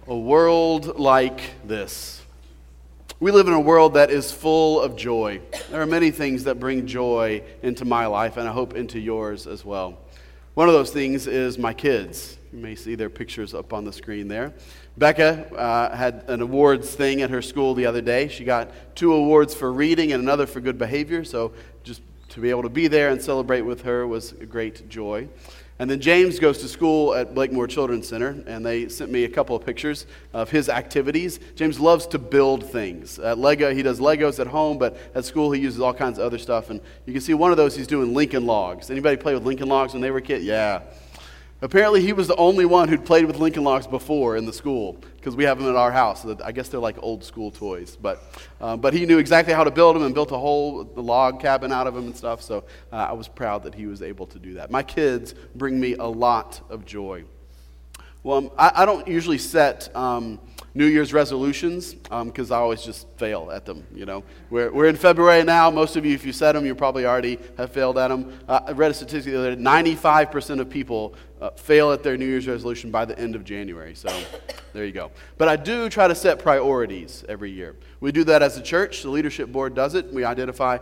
A world like this. We live in a world that is full of joy. There are many things that bring joy into my life, and I hope into yours as well. One of those things is my kids. You may see their pictures up on the screen there. Becca had an awards thing at her school the other day. She got 2 awards for reading and another for good behavior, so just to be able to be there and celebrate with her was a great joy. And then James goes to school at Blakemore Children's Center, and they sent me a couple of pictures of his activities. James loves to build things. He does Legos at home, but at school he uses all kinds of other stuff. And you can see one of those he's doing Lincoln Logs. Anybody play with Lincoln Logs when they were a kid? Yeah. Apparently he was the only one who'd played with Lincoln Logs before in the school, because we have them at our house. So I guess they're like old school toys. But he knew exactly how to build them and built a whole log cabin out of them and stuff. So I was proud that he was able to do that. My kids bring me a lot of joy. Well, I don't usually set New Year's resolutions because I always just fail at them. You know, we're in February now. Most of you, if you set them, you probably already have failed at them. I read a statistic the other day: 95% of people fail at their New Year's resolution by the end of January. So there you go. But I do try to set priorities every year. We do that as a church. The leadership board does it. We've identified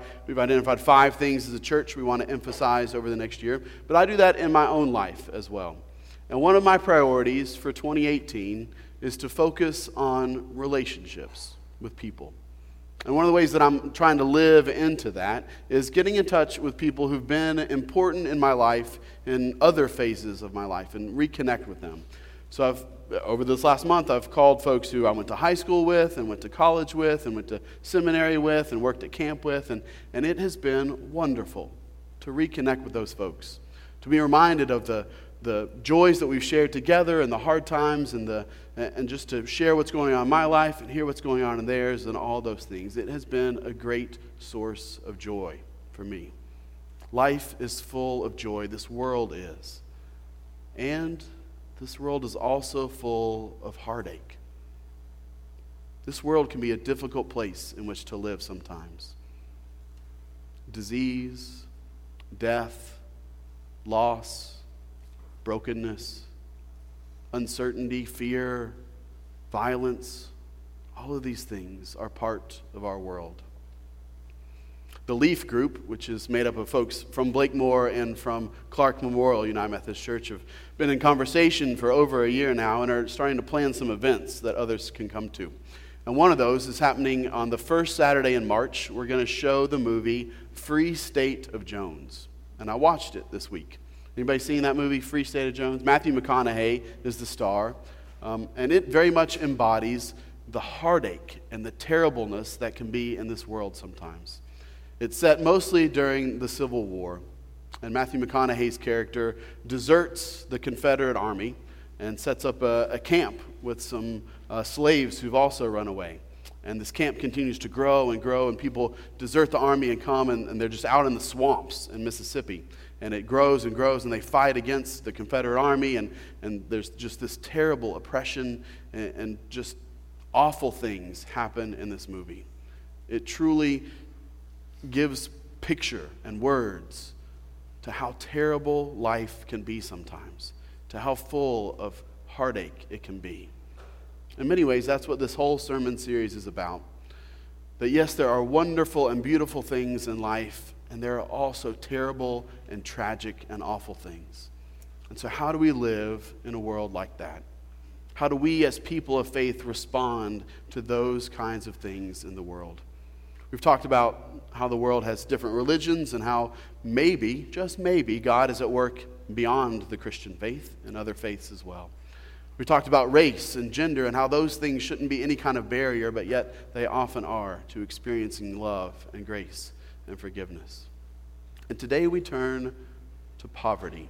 5 things as a church we want to emphasize over the next year. But I do that in my own life as well. And one of my priorities for 2018 is to focus on relationships with people. And one of the ways that I'm trying to live into that is getting in touch with people who've been important in my life in other phases of my life and reconnect with them. So over this last month, I've called folks who I went to high school with and went to college with and went to seminary with and worked at camp with, and it has been wonderful to reconnect with those folks, to be reminded of the joys that we've shared together and the hard times and just to share what's going on in my life and hear what's going on in theirs and all those things. It has been a great source of joy for me. Life is full of joy. This world is. And this world is also full of heartache. This world can be a difficult place in which to live sometimes. Disease, death, loss, brokenness, uncertainty, fear, violence, all of these things are part of our world. The Leaf Group, which is made up of folks from Blakemore and from Clark Memorial United Methodist Church, have been in conversation for over a year now and are starting to plan some events that others can come to. And one of those is happening on the first Saturday in March. We're going to show the movie Free State of Jones. And I watched it this week. Anybody seen that movie, Free State of Jones? Matthew McConaughey is the star, and it very much embodies the heartache and the terribleness that can be in this world sometimes. It's set mostly during the Civil War, and Matthew McConaughey's character deserts the Confederate Army and sets up a camp with some slaves who've also run away. And this camp continues to grow, and people desert the army and come, and they're just out in the swamps in Mississippi. And it grows and grows, and they fight against the Confederate Army, and there's just this terrible oppression, and just awful things happen in this movie. It truly gives picture and words to how terrible life can be sometimes, to how full of heartache it can be. In many ways, that's what this whole sermon series is about. That yes, there are wonderful and beautiful things in life, and there are also terrible and tragic and awful things. And so how do we live in a world like that? How do we as people of faith respond to those kinds of things in the world? We've talked about how the world has different religions and how maybe, just maybe, God is at work beyond the Christian faith and other faiths as well. We talked about race and gender and how those things shouldn't be any kind of barrier, but yet they often are to experiencing love and grace and forgiveness. And today we turn to poverty.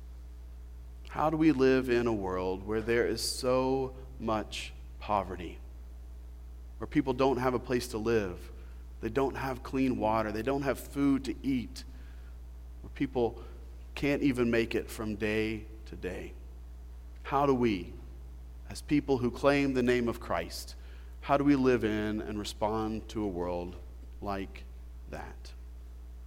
How do we live in a world where there is so much poverty? Where people don't have a place to live, they don't have clean water, they don't have food to eat, where people can't even make it from day to day. How do we, as people who claim the name of Christ, how do we live in and respond to a world like that?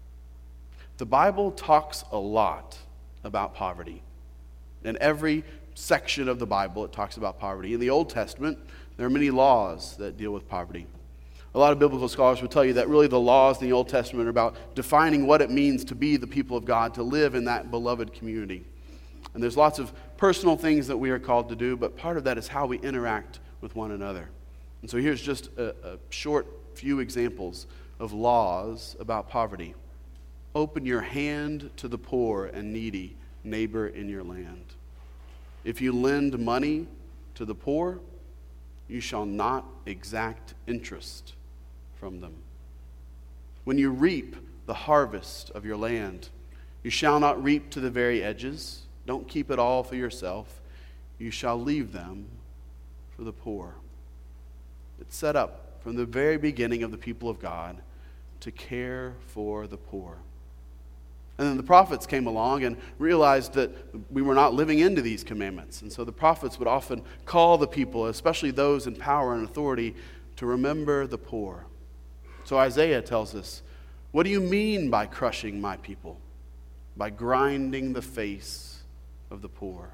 The Bible talks a lot about poverty. In every section of the Bible, it talks about poverty. In the Old Testament, there are many laws that deal with poverty. A lot of biblical scholars would tell you that really the laws in the Old Testament are about defining what it means to be the people of God, to live in that beloved community. And there's lots of personal things that we are called to do, but part of that is how we interact with one another. And so here's just a short few examples of laws about poverty. Open your hand to the poor and needy neighbor in your land. If you lend money to the poor, you shall not exact interest from them. When you reap the harvest of your land, you shall not reap to the very edges. Don't keep it all for yourself. You shall leave them for the poor. It's set up from the very beginning of the people of God to care for the poor. And then the prophets came along and realized that we were not living into these commandments. And so the prophets would often call the people, especially those in power and authority, to remember the poor. So Isaiah tells us, what do you mean by crushing my people? By grinding the face of the poor.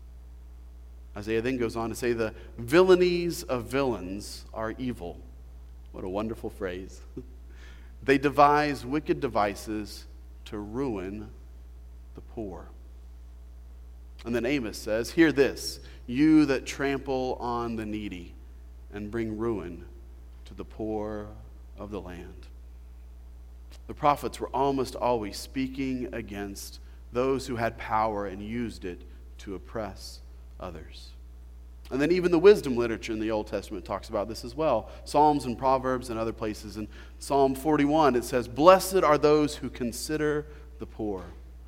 Isaiah then goes on to say, the villainies of villains are evil. What a wonderful phrase. They devise wicked devices to ruin the poor. And then Amos says, hear this, you that trample on the needy and bring ruin to the poor of the land. The prophets were almost always speaking against those who had power and used it to oppress others. And then even the wisdom literature in the Old Testament talks about this as well. Psalms and Proverbs and other places. In Psalm 41, it says, blessed are those who consider the poor.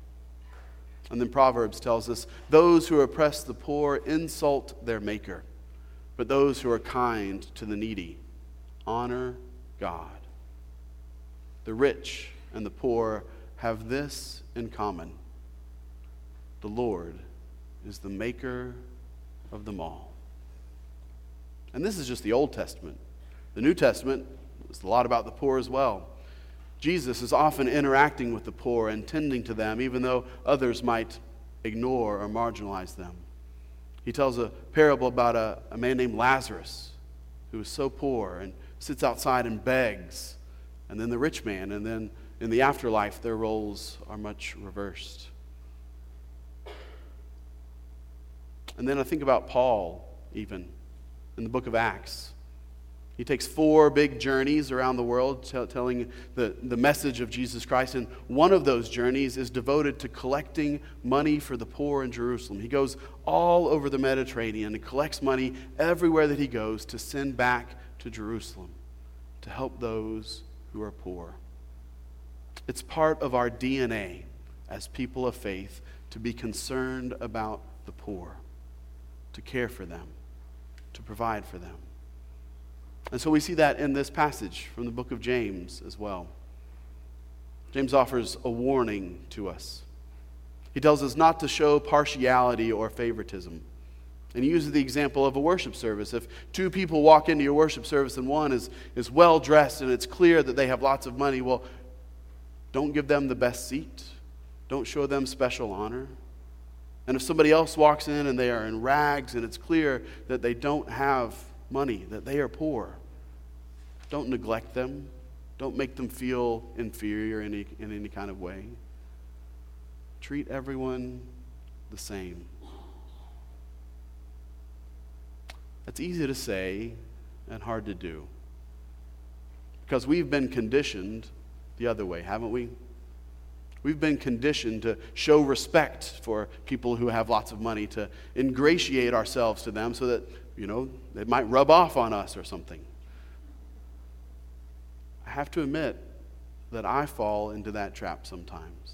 And then Proverbs tells us, those who oppress the poor insult their maker, but those who are kind to the needy honor God. The rich and the poor have this in common. The Lord is the maker of them all. And this is just the Old Testament. The New Testament is a lot about the poor as well. Jesus is often interacting with the poor and tending to them, even though others might ignore or marginalize them. He tells a parable about a man named Lazarus who is so poor and sits outside and begs, and then the rich man, and then in the afterlife their roles are much reversed. And then I think about Paul, even in the book of Acts. He takes 4 big journeys around the world telling the message of Jesus Christ, and one of those journeys is devoted to collecting money for the poor in Jerusalem. He goes all over the Mediterranean and collects money everywhere that he goes to send back to Jerusalem to help those who are poor. It's part of our DNA as people of faith to be concerned about the poor, to care for them, to provide for them. And so we see that in this passage from the book of James as well. James offers a warning to us. He tells us not to show partiality or favoritism. And he uses the example of a worship service. If 2 people walk into your worship service and one is well dressed and it's clear that they have lots of money, well, don't give them the best seat. Don't show them special honor. And if somebody else walks in and they are in rags and it's clear that they don't have money, that they are poor, don't neglect them. Don't make them feel inferior in any kind of way. Treat everyone the same. That's easy to say and hard to do, because we've been conditioned the other way, haven't we? We've been conditioned to show respect for people who have lots of money, to ingratiate ourselves to them so that, they might rub off on us or something. I have to admit that I fall into that trap sometimes.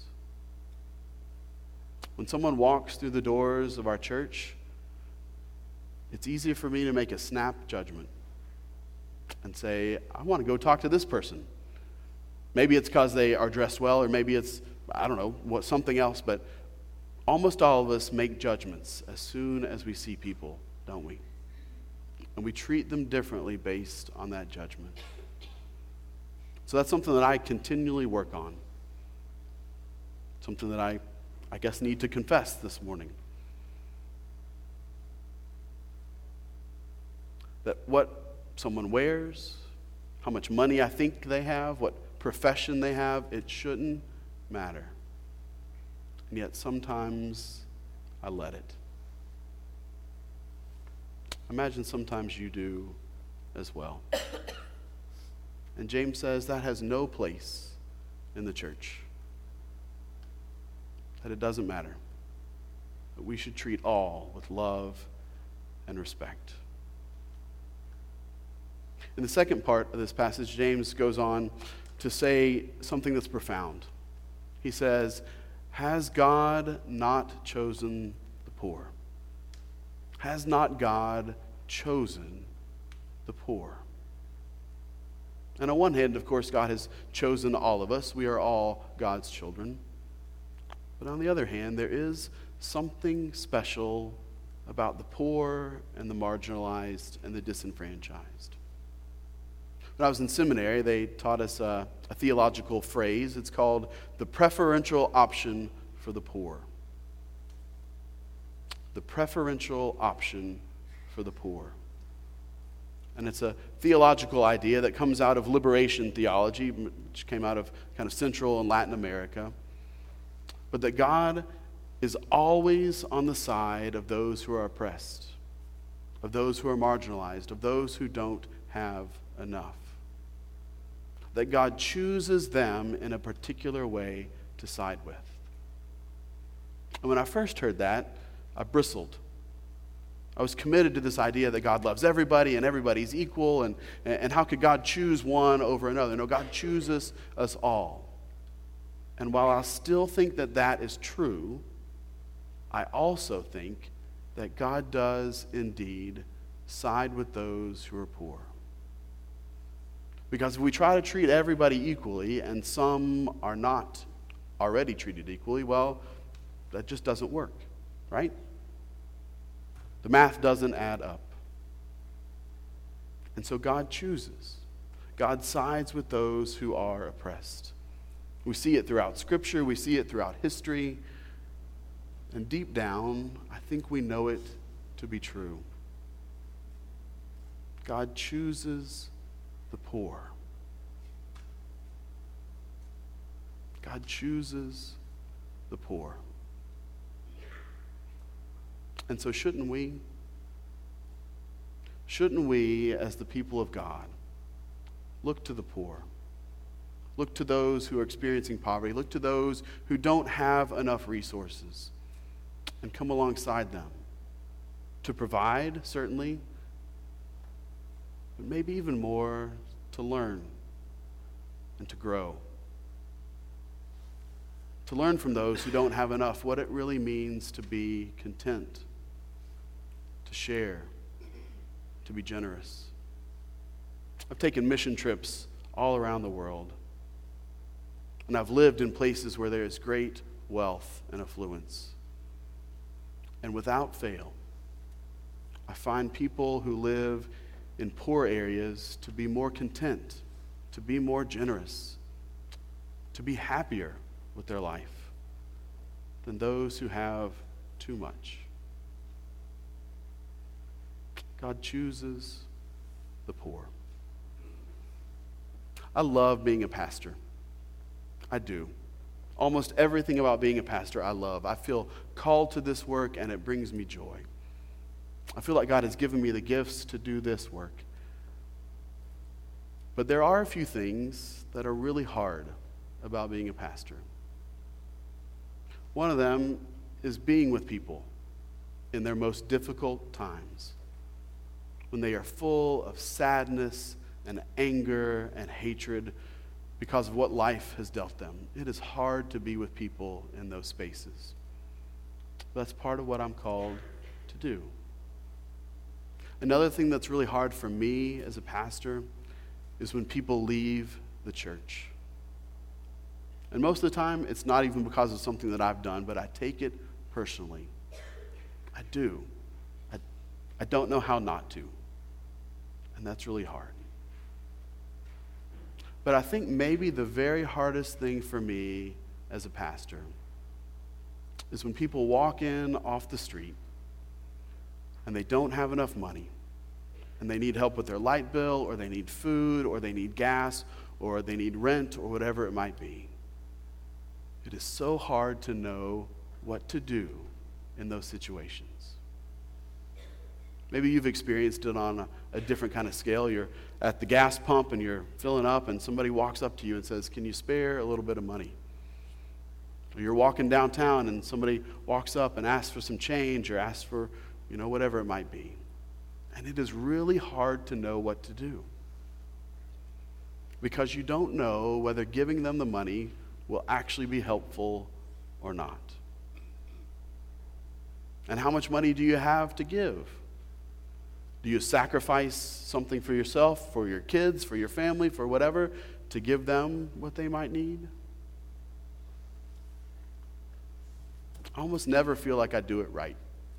When someone walks through the doors of our church, it's easier for me to make a snap judgment and say, I want to go talk to this person. Maybe it's because they are dressed well, or maybe it's, something else, but almost all of us make judgments as soon as we see people, don't we? And we treat them differently based on that judgment. So that's something that I continually work on. Something that I guess need to confess this morning. that what someone wears, how much money I think they have, what profession they have, it shouldn't matter. And yet sometimes I let it. Imagine sometimes you do as well. And James says that has no place in the church. That it doesn't matter. That we should treat all with love and respect. In the second part of this passage, James goes on to say something that's profound. He says, has God not chosen the poor? Has not God chosen the poor? And on one hand, of course, God has chosen all of us. We are all God's children. But on the other hand, there is something special about the poor and the marginalized and the disenfranchised. When I was in seminary, they taught us a theological phrase. It's called the preferential option for the poor. The preferential option for the poor. And it's a theological idea that comes out of liberation theology, which came out of kind of Central and Latin America. But that God is always on the side of those who are oppressed, of those who are marginalized, of those who don't have enough. That God chooses them in a particular way to side with. And when I first heard that, I bristled. I was committed to this idea that God loves everybody and everybody's equal, and how could God choose one over another? No, God chooses us all. And while I still think that that is true, I also think that God does indeed side with those who are poor. Because if we try to treat everybody equally and some are not already treated equally, well, that just doesn't work, right? The math doesn't add up. And so God chooses. God sides with those who are oppressed. We see it throughout Scripture. We see it throughout history. And deep down, I think we know it to be true. God chooses the poor. God chooses the poor. And so shouldn't we? Shouldn't we, as the people of God, look to the poor? Look to those who are experiencing poverty. Look to those who don't have enough resources and come alongside them to provide, certainly, but maybe even more to learn and to grow. To learn from those who don't have enough what it really means to be content, to share, to be generous. I've taken mission trips all around the world, and I've lived in places where there is great wealth and affluence. And without fail, I find people who live in poor areas to be more content, to be more generous, to be happier with their life than those who have too much. God chooses the poor. I love being a pastor. I do. Almost everything about being a pastor I love. I feel called to this work and it brings me joy. I feel like God has given me the gifts to do this work. But there are a few things that are really hard about being a pastor. One of them is being with people in their most difficult times, when they are full of sadness and anger and hatred because of what life has dealt them. It is hard to be with people in those spaces. That's part of what I'm called to do. Another thing that's really hard for me as a pastor is when people leave the church. And most of the time, it's not even because of something that I've done, but I take it personally. I do. I don't know how not to. And that's really hard. But I think maybe the very hardest thing for me as a pastor is when people walk in off the street and they don't have enough money and they need help with their light bill, or they need food, or they need gas, or they need rent, or whatever it might be. It is so hard to know what to do in those situations. Maybe you've experienced it on a different kind of scale. You're at the gas pump and you're filling up, and somebody walks up to you and says, "Can you spare a little bit of money?" Or you're walking downtown and somebody walks up and asks for some change, or asks for, whatever it might be. And it is really hard to know what to do, because you don't know whether giving them the money will actually be helpful or not. And how much money do you have to give? Do you sacrifice something for yourself, for your kids, for your family, for whatever, to give them what they might need? I almost never feel like I do it right.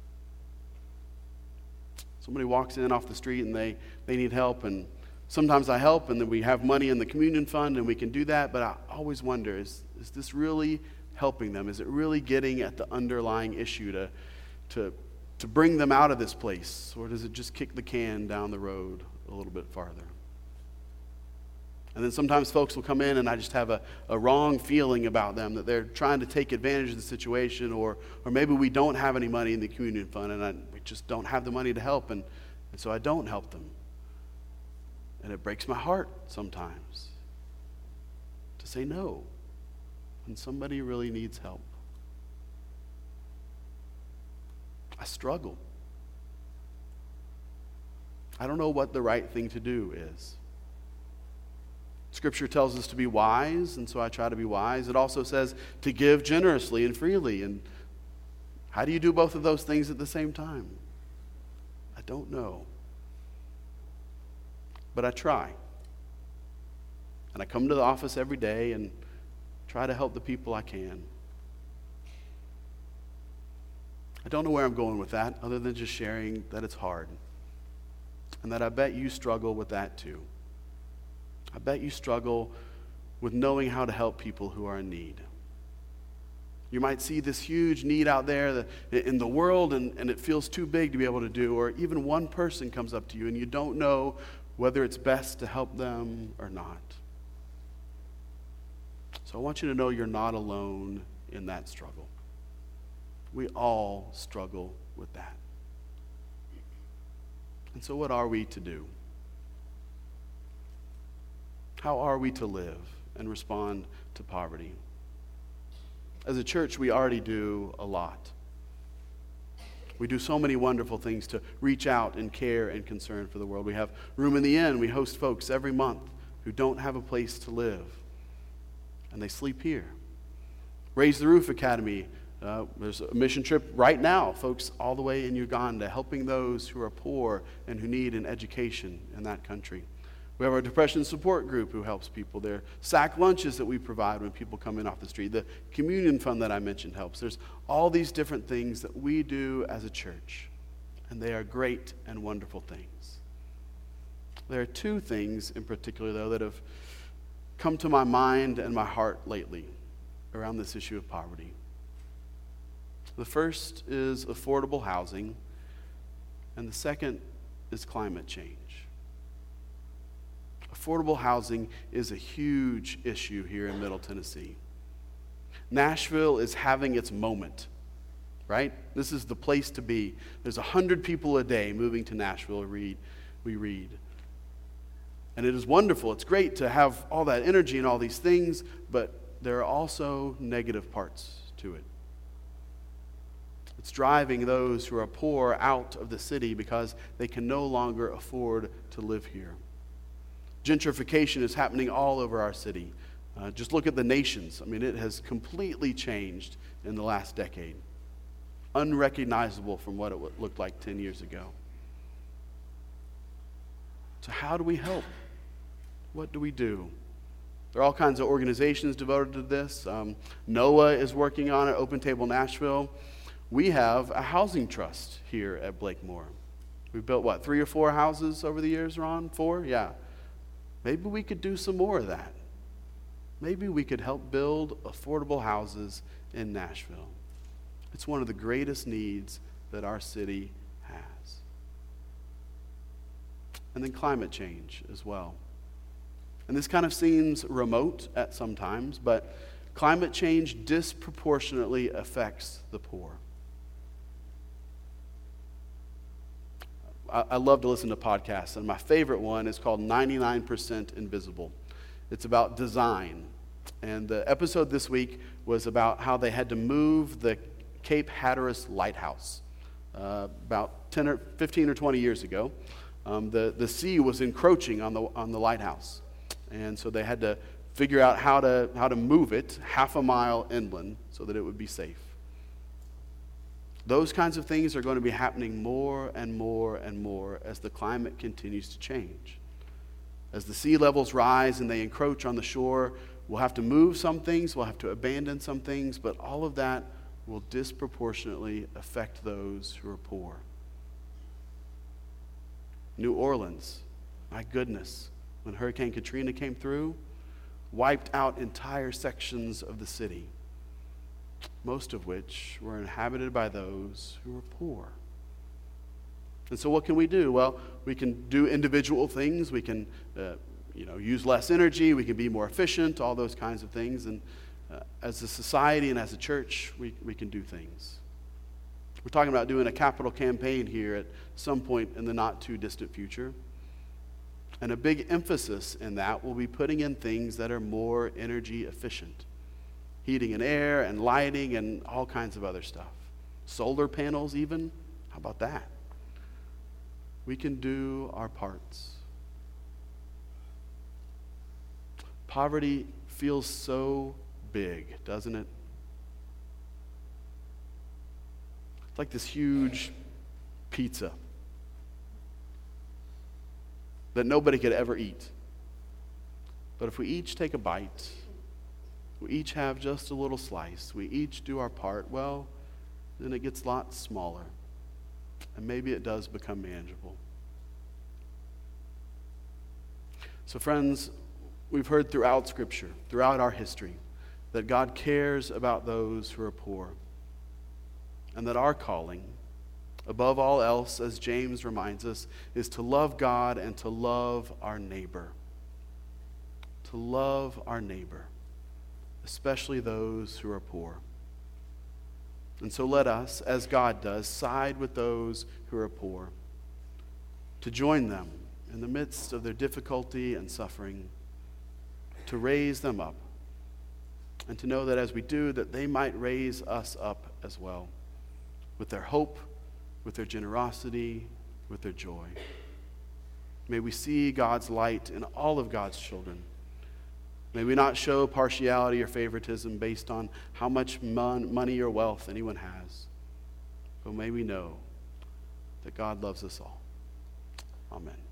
Somebody walks in off the street and they need help, and sometimes I help, and then we have money in the communion fund and we can do that, but I always wonder, is this really helping them? Is it really getting at the underlying issue to bring them out of this place? Or does it just kick the can down the road a little bit farther? And then sometimes folks will come in and I just have a wrong feeling about them, that they're trying to take advantage of the situation, or maybe we don't have any money in the communion fund and we just don't have the money to help, and so I don't help them. And it breaks my heart sometimes to say no when somebody really needs help. I struggle. I don't know what the right thing to do is. Scripture tells us to be wise, and so I try to be wise. It also says to give generously and freely. And how do you do both of those things at the same time? I don't know. But I try. And I come to the office every day and try to help the people I can. I don't know where I'm going with that, other than just sharing that it's hard. And that I bet you struggle with that too. I bet you struggle with knowing how to help people who are in need. You might see this huge need out there in the world, and it feels too big to be able to do, or even one person comes up to you and you don't know whether it's best to help them or not. So I want you to know you're not alone in that struggle. We all struggle with that. And so what are we to do? How are we to live and respond to poverty? As a church, we already do a lot. We do so many wonderful things to reach out and care and concern for the world. We have Room in the Inn. We host folks every month who don't have a place to live, and they sleep here. Raise the Roof Academy. There's a mission trip right now, folks all the way in Uganda, helping those who are poor and who need an education in that country. We have our depression support group who helps people. There are sack lunches that we provide when people come in off the street. The communion fund that I mentioned helps. There's all these different things that we do as a church, and they are great and wonderful things. There are two things in particular, though, that have come to my mind and my heart lately around this issue of poverty. The first is affordable housing, and the second is climate change. Affordable housing is a huge issue here in Middle Tennessee. Nashville is having its moment, right? This is the place to be. There's 100 people a day moving to Nashville, we read. And it is wonderful. It's great to have all that energy and all these things, but there are also negative parts to it. It's driving those who are poor out of the city because they can no longer afford to live here. Gentrification is happening all over our city. Just look at the Nations. I mean, it has completely changed in the last decade. Unrecognizable from what it looked like 10 years ago. So how do we help? What do we do? There are all kinds of organizations devoted to this. NOAA is working on it, Open Table Nashville. We have a housing trust here at Blakemore. We've built, 3 or 4 houses over the years, Ron? 4? Yeah. Maybe we could do some more of that. Maybe we could help build affordable houses in Nashville. It's one of the greatest needs that our city has. and then climate change as well. And this kind of seems remote at some times, but climate change disproportionately affects the poor. I love to listen to podcasts, and my favorite one is called 99% Invisible. It's about design. And the episode this week was about how they had to move the Cape Hatteras Lighthouse about 15 or 20 years ago. The sea was encroaching on the lighthouse. And so they had to figure out how to move it half a mile inland so that it would be safe. Those kinds of things are going to be happening more and more and more as the climate continues to change. As the sea levels rise and they encroach on the shore, we'll have to move some things, we'll have to abandon some things, but all of that will disproportionately affect those who are poor. New Orleans, my goodness, when Hurricane Katrina came through, wiped out entire sections of the city, most of which were inhabited by those who were poor. And so what can we do? Well, we can do individual things. We can use less energy. We can be more efficient, all those kinds of things. And as a society and as a church, we can do things. We're talking about doing a capital campaign here at some point in the not too distant future. And a big emphasis in that will be putting in things that are more energy efficient. Heating and air and lighting and all kinds of other stuff. Solar panels even. How about that? We can do our parts. Poverty feels so big, doesn't it? It's like this huge pizza that nobody could ever eat. But if we each take a bite, we each have just a little slice, we each do our part, well, then it gets lots smaller. And maybe it does become manageable. So friends, we've heard throughout Scripture, throughout our history, that God cares about those who are poor. And that our calling, above all else, as James reminds us, is to love God and to love our neighbor. To love our neighbor, especially those who are poor. And so let us, as God does, side with those who are poor, to join them in the midst of their difficulty and suffering, to raise them up, and to know that as we do, that they might raise us up as well, with their hope, with their generosity, with their joy. May we see God's light in all of God's children. May we not show partiality or favoritism based on how much money or wealth anyone has, but may we know that God loves us all. Amen.